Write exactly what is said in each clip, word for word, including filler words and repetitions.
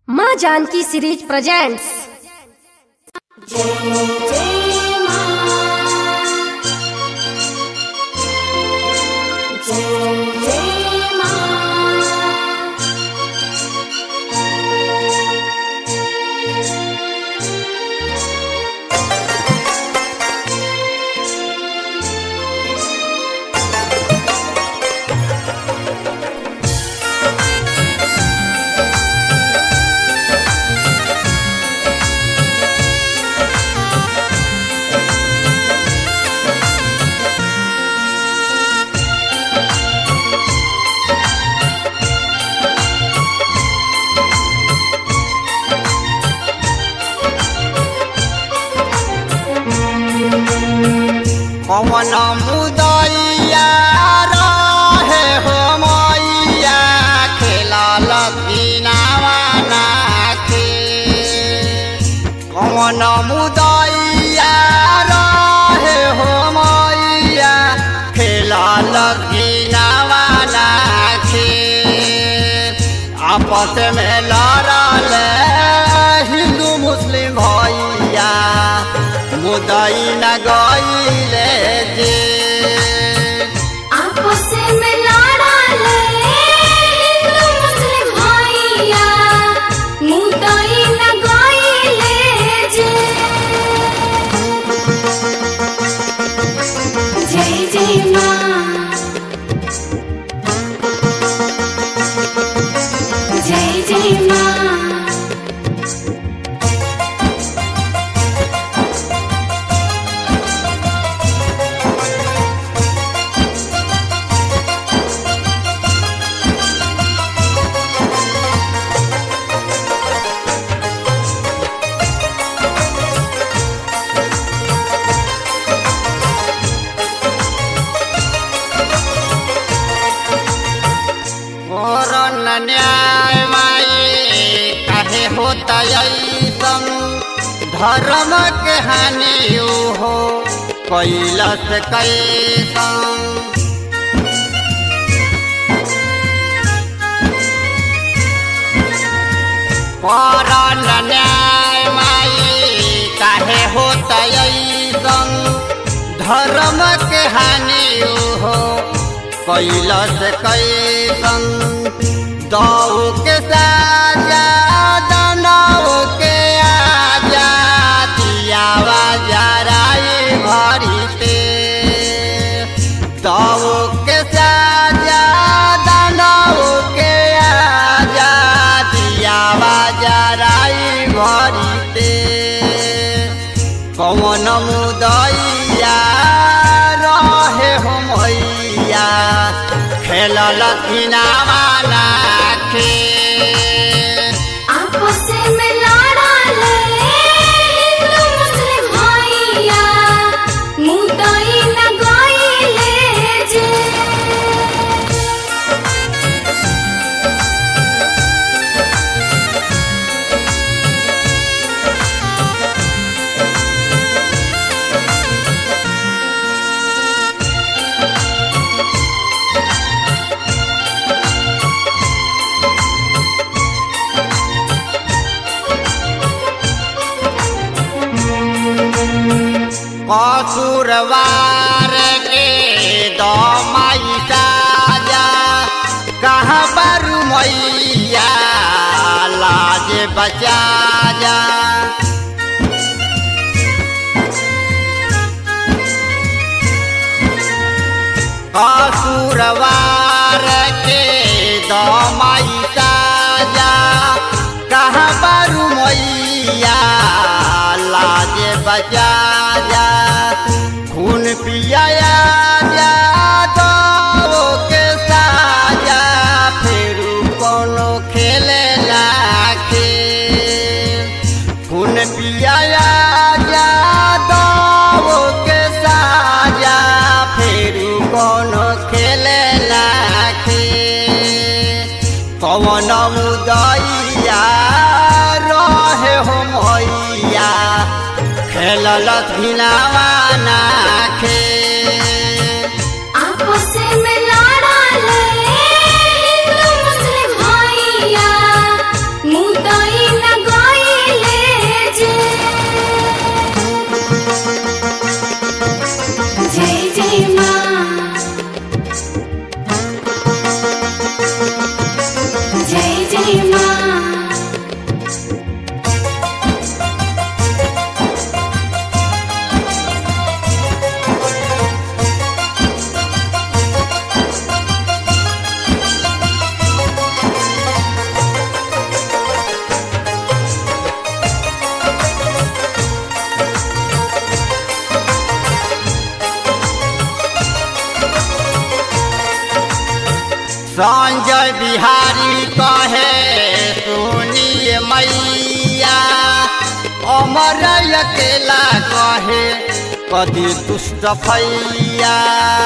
माँ Janaki series presents. जय जय माँ, जय जय माँ। पवन मुदैया रहे हो मैया खेला लतीनावा नाखे। पवन मुदैया रहे हो मैया खेला लतीनावा नाखे। आपस में लड़ले हिंदू मुस्लिम भैया मुदई न गईले जे। आपस में लड़ले हिंदू मुस्लिम भैया मुदई न गईले जे। जय जय माँ, जय जय माँ। न्याय माई काहे होता ऐसन धर्म के हानि हो कैलस कैसन। करन न्याय माई काहे होता ऐसन धर्म के हानि हो कैलस कैसन। दौ के साजा दनौ के आजा दियावा जराई भरीते। दौ के साजा दनौ के आजा दियावा जराई भरीते। कौन मुदैया रहे हो मैया खेलल लतीनावा नाखे। आपस में लड़ले हिंदू मुस्लिम भैया मुदई न गईले जे। कसूरवार के दमाई साजा कहाँ पर मैया लाज बचा जा। कसूरवार के दमाई साजा कहाँ पर मैया लाज बचा जा। खून पियाया जा दो के साजा फिर कोनो खेले लाखे। खून पियाया जा दो के साजा फिर कोनो खेले लाखे। कौन मुदैया रहे हो मैया खेलल लतीनावा नाखे। आपस में लड़ले हिंदू मुस्लिम भैया मुदई संजय बिहारी कहे सुनिए मैया, अमर अकेला कहे कदी दुष्ट भैया।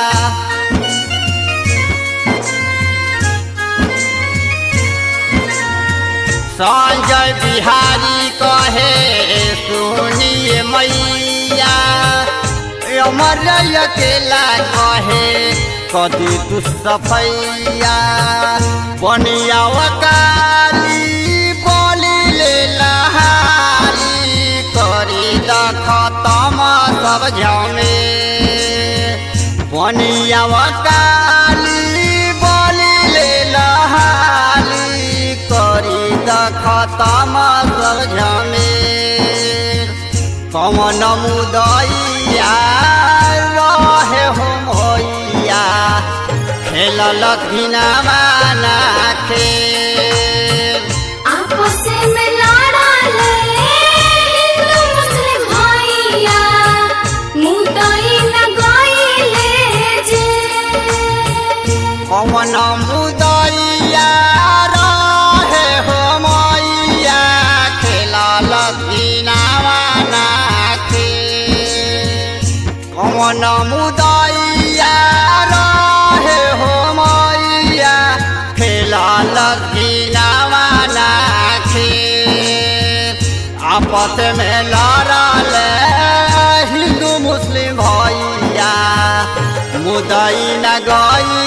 संजय बिहारी कहे सुनिए मैया, अमर अकेला कहे कदी दुष्ट भैया। बनिया काली बोली ले लहारी करी द खतम सब झमे। बनिया काली बोली ले लहारी करी द खतम सब झमे। कमन मुदैया रहे हो मैया, खेलल घिनावा ना खेल। आपस में लड़ले हिंदू मुस्लिम भैया, मुदई न गइले जे। कमन मुदैया रहे हो मैया, खेलल घिनावा ना खेल। कमन मुदैया रहे हो मैया, खेलल घिनावा ना खेल। आपस में लड़ले हिंदू मुस्लिम भैया, मुदई न गई